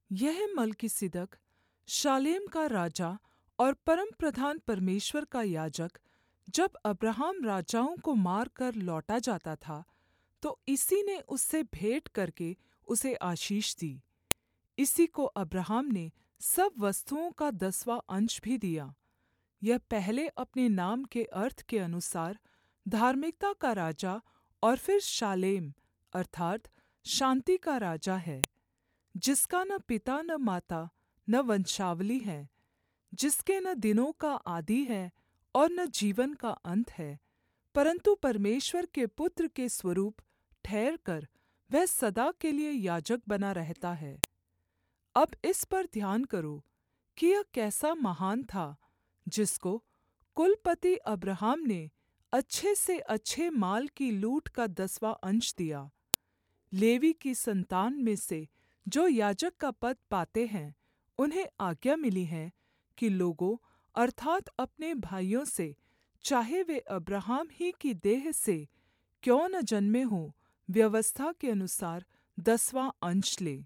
यह मलिकिसिदक शालेम का राजा और परमप्रधान परमेश्वर का याजक जब अब्राहम राजाओं को मारकर लौटा जाता था, तो इसी ने उससे भेंट करके उसे आशीष दी। इसी को अब्राहम ने सब वस्तुओं का 10वाँ अंश भी दिया। यह पहले अपने नाम के अर्थ के अनुसार धार्मिकता का राजा और फिर शालेम अर्थात् शान्ति का राजा है, जिसका न पिता न माता न वंशावली है, जिसके न दिनों का आदि है और न जीवन का अंत है, परन्तु परमेश्वर के पुत्र के स्वरूप ठहरकर वह सदा के लिए याजक बना रहता है। अब इस पर ध्यान करो कि यह कैसा महान था, जिसको कुलपति अब्राहम ने अच्छे से अच्छे माल की लूट का 10वाँ अंश दिया। लेवी की संतान में से जो याजक का पद पाते हैं, उन्हें आज्ञा मिली है कि लोगों अर्थात् अपने भाइयों से, चाहे वे अब्राहम ही की देह से क्यों न जन्मे हों, व्यवस्था के अनुसार 10वाँ अंश ले।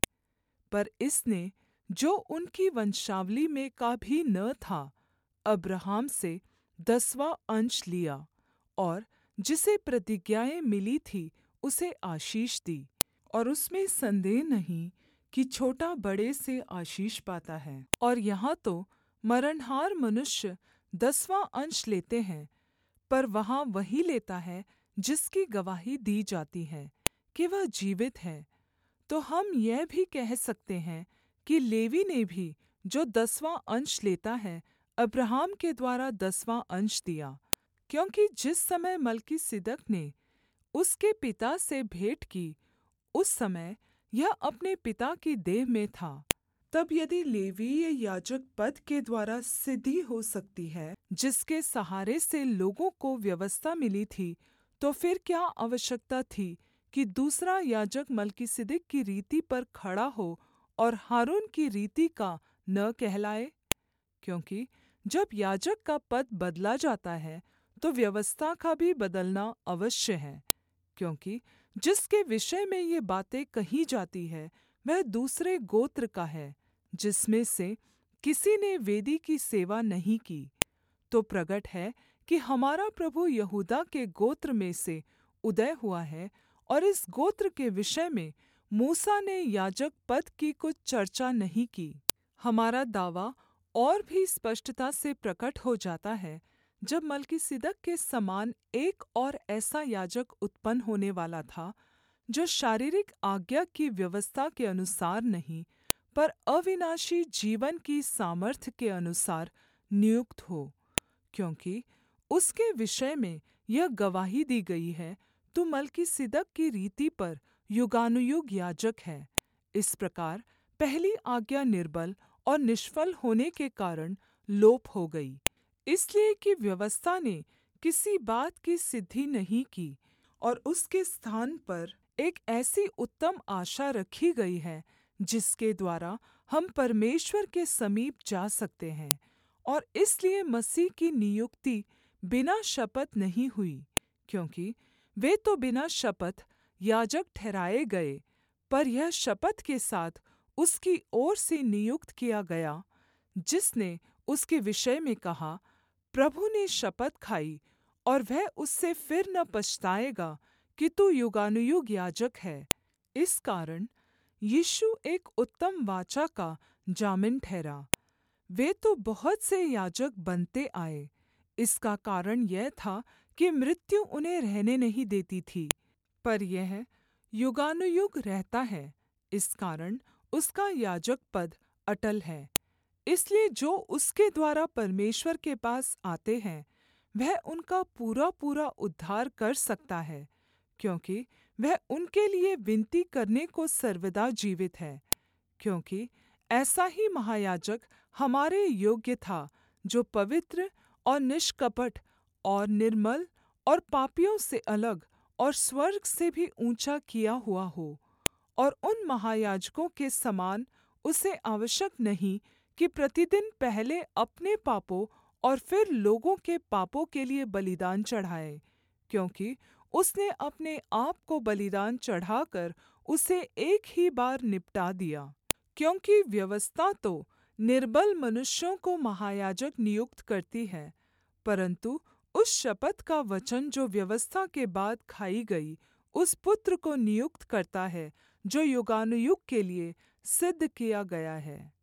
पर इसने, जो उनकी वंशावली में का भी न था, अब्राहम से 10वाँ अंश लिया और जिसे प्रतिज्ञाएँ मिली थी उसे आशीष दी। और उसमें संदेह नहीं कि छोटा बड़े से आशीष पाता है। और यहाँ तो मरणहार मनुष्य 10वाँ अंश लेते हैं, पर वहाँ वही लेता है जिसकी गवाही दी जाती है कि वह जीवित है। तो हम यह भी कह सकते हैं कि लेवी ने भी जो 10वाँ अंश लेता है, अब्राहम के द्वारा 10वाँ अंश दिया, क्योंकि जिस समय मलिकिसिदक ने उसके पिता से भेंट की, उस समय यह अपने पिता की देह में था। तब यदि लेवीय याजक पद के द्वारा सिद्धि हो सकती है, जिसके सहारे से लोगों को व्यवस्था मिली थी, तो फिर क्या आवश्यकता थी कि दूसरा याजक मलिकिसिदक की रीति पर खड़ा हो और हारून की रीति का न कहलाए? क्योंकि जब याजक का पद बदला जाता है, तो व्यवस्था का भी बदलना अवश्य है। क्योंकि जिसके विषय में ये बातें कही जाती है, वह दूसरे गोत्र का है, जिसमें से किसी ने वेदी की सेवा नहीं की। तो प्रगट है कि हमारा प्रभु यहूदा के गोत्र में से उदय हुआ है, और इस गोत्र के विषय में मूसा ने याजक पद की कुछ चर्चा नहीं की। हमारा दावा और भी स्पष्टता से प्रकट हो जाता है, जब मलिकिसिदक के समान एक और ऐसा याजक उत्पन्न होने वाला था, जो शारीरिक आज्ञा की व्यवस्था के अनुसार नहीं, पर अविनाशी जीवन की सामर्थ्य के अनुसार नियुक्त हो। क्योंकि उसके विषय में यह गवाही दी गई है, तू मलिकिसिदक की रीति पर युगानुयुग याजक है। इस प्रकार पहली आज्ञा निर्बल और निष्फल होने के कारण लोप हो गई, इसलिए कि व्यवस्था ने किसी बात की सिद्धि नहीं की, और उसके स्थान पर एक ऐसी उत्तम आशा रखी गई है, जिसके द्वारा हम परमेश्वर के समीप जा सकते हैं। और इसलिए मसीह की नियुक्ति बिना शपथ नहीं हुई, क्योंकि वे तो बिना शपथ याजक ठहराए गए, पर यह शपथ के साथ उसकी ओर से नियुक्त किया गया, जिसने उसके विषय में कहा, प्रभु ने शपथ खाई और वह उससे फिर न पछताएगा कि तू युगानुयुग याजक है। इस कारण यीशु एक उत्तम वाचा का जामिन ठहरा। वे तो बहुत से याजक बनते आए, इसका कारण यह था कि मृत्यु उन्हें रहने नहीं देती थी, पर यह युगानुयुग रहता है, इस कारण उसका याजक पद अटल है। इसलिए जो उसके द्वारा परमेश्वर के पास आते हैं, वह उनका पूरा पूरा उद्धार कर सकता है, क्योंकि वह उनके लिए विनती करने को सर्वदा जीवित है। क्योंकि ऐसा ही महायाजक हमारे योग्य था, जो पवित्र और निष्कपट और निर्मल और पापियों से अलग और स्वर्ग से भी ऊंचा किया हुआ हो। और उन महायाजकों के समान उसे आवश्यक नहीं कि प्रतिदिन पहले अपने पापों और फिर लोगों के पापों के लिए बलिदान चढ़ाए, क्योंकि उसने अपने आप को बलिदान चढ़ाकर उसे एक ही बार निपटा दिया। क्योंकि व्यवस्था तो निर्बल मनुष्यों को महायाजक नियुक्त करती है, परन्तु उस शपथ का वचन जो व्यवस्था के बाद खाई गई, उस पुत्र को नियुक्त करता है जो युगानुयुग के लिए सिद्ध किया गया है।